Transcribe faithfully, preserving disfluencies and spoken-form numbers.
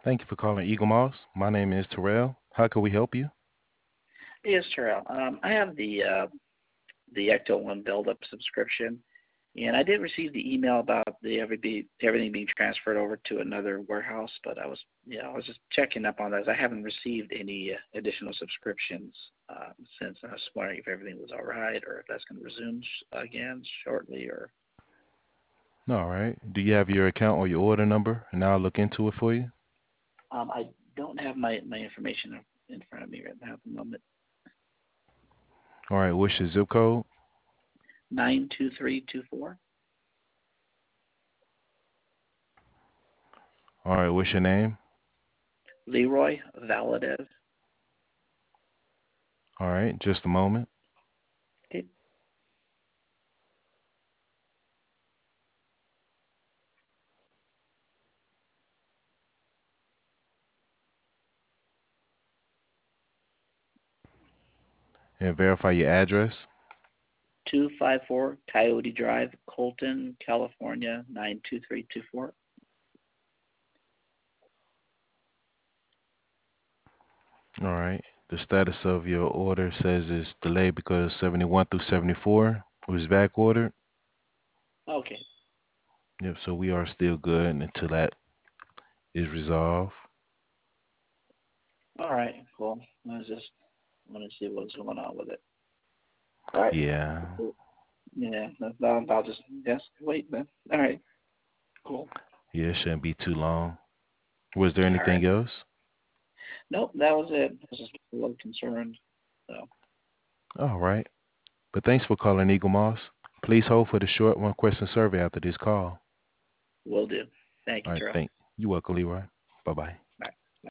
Thank you for calling Eagle Moss. My name is Terrell. How can we help you? Yes, Terrell. Um, I have the uh, the Ecto One Build-Up subscription, and I did receive the email about the every be, everything being transferred over to another warehouse. But I was, yeah, I was just checking up on that. I haven't received any uh, additional subscriptions um, since. I was wondering if everything was all right, or if that's going to resume sh- again shortly, or All right. Do you have your account or your order number? And I'll look into it for you. um, I don't have my my information in front of me right now at the moment. All right. What's your zip code? Nine two three two four. All right. What's your name? Leroy Valadez. All right. Just a moment. Okay. And verify your address. two five four Coyote Drive, Colton, California, nine two three two four. All right. The status of your order says it's delayed because seventy-one through seventy-four was back ordered. Okay. Yep. So we are still good until that is resolved. All right. Cool. I was just want to see what's going on with it. All right. Yeah. Cool. Yeah. I'll, I'll just just wait then. All right. Cool. Yeah. It shouldn't be too long. Was there All right. anything else? Nope. That was it. I was just a little concerned. So All right. But thanks for calling Eagle Moss. Please hold for the short one question survey after this call. will do. Thank you, All right, Terrell. thank you. You're welcome, Leroy. Bye bye.